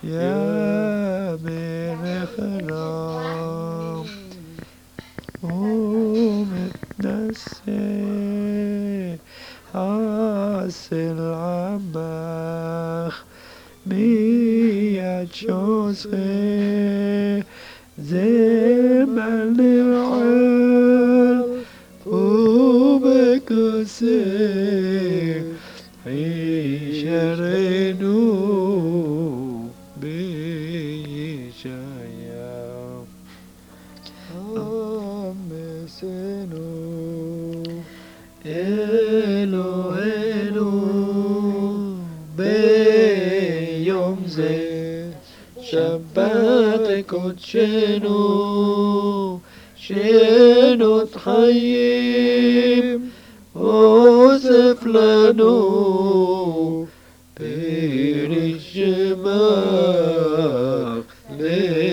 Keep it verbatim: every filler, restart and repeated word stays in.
يا ملك الرام ومتنسي حاصل عمخ مية جوزي زمن العل وبكسي عيشرينو بيجايا أمسنو إلو إلو بيوم زي شبات كوتشينو شينو تخيم وصف لنو بين الشماغ